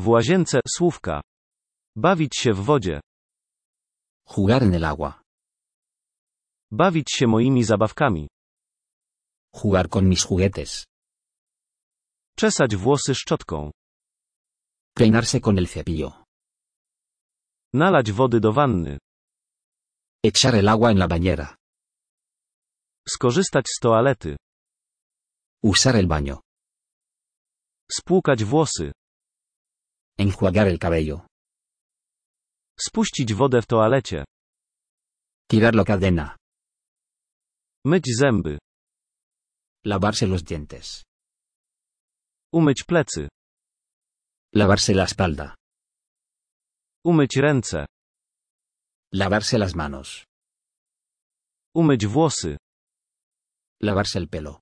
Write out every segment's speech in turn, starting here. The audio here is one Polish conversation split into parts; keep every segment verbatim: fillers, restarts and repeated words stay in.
W łazience, słówka. Bawić się w wodzie. Jugar en el agua. Bawić się moimi zabawkami. Jugar con mis juguetes. Czesać włosy szczotką. Peinarse con el cepillo. Nalać wody do wanny. Echar el agua en la bañera. Skorzystać z toalety. Usar el baño. Spłukać włosy. Enjuagar el cabello. Spuścić wodę w toalecie. Tirar la cadena. Myć zęby. Lavarse los dientes. Umyć plecy. Lavarse la espalda. Umyć ręce. Lavarse las manos. Umyć włosy. Lavarse el pelo.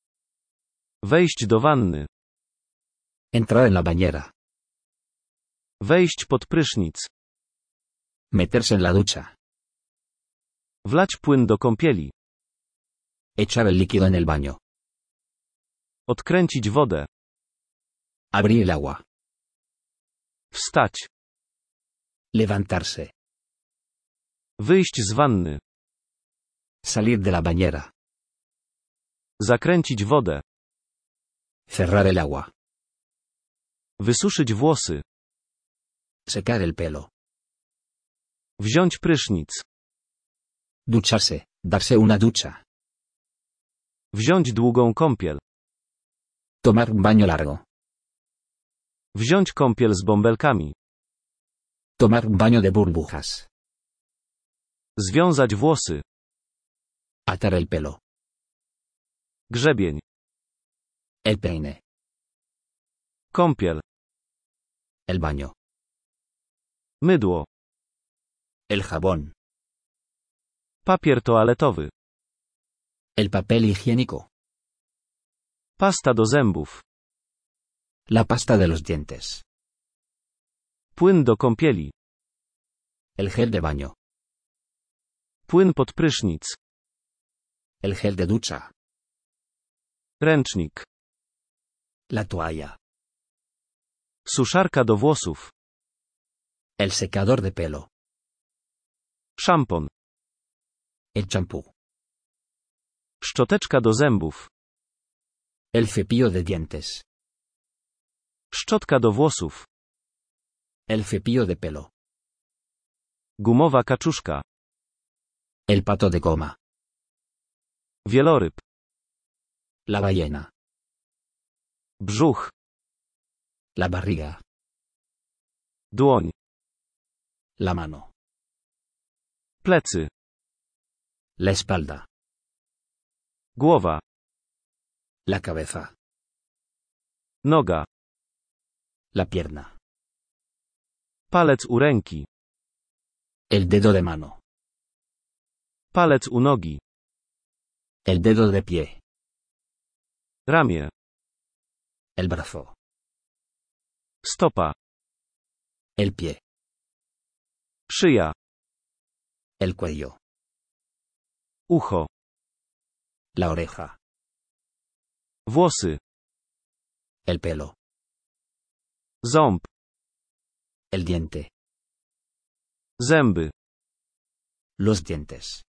Wejść do wanny. Entrar en la bañera. Wejść pod prysznic. Meterse en la ducha. Wlać płyn do kąpieli. Echar el líquido en el baño. Odkręcić wodę. Abrir el agua. Wstać. Levantarse. Wyjść z wanny. Salir de la bañera. Zakręcić wodę. Cerrar el agua. Wysuszyć włosy. Secar el pelo. Wziąć prysznic. Ducharse. Darse una ducha. Wziąć długą kąpiel. Tomar un baño largo. Wziąć kąpiel z bąbelkami. Tomar un baño de burbujas. Związać włosy. Atar el pelo. Grzebień. El peine. Kąpiel. El baño. Mydło. El jabón. Papier toaletowy. El papel higiénico. Pasta do zębów. La pasta de los dientes. Płyn do kąpieli. El gel de baño. Płyn pod prysznic. El gel de ducha. Ręcznik. La toalla. Suszarka do włosów. El secador de pelo. Szampon. El champú. Szczoteczka do zębów. El cepillo de dientes. Szczotka do włosów. El cepillo de pelo. Gumowa kaczuszka. El pato de goma. Wieloryb. La ballena. Brzuch. La barriga. Dłoń. La mano. Plecy. La espalda. Głowa. La cabeza. Noga. La pierna. Palec u ręki. El dedo de mano. Palec u nogi. El dedo de pie. Ramię. El brazo. Stopa. El pie. Szyja. El cuello. Ucho. La oreja. Włosy. El pelo. Ząb. El diente. Zęby. Los dientes.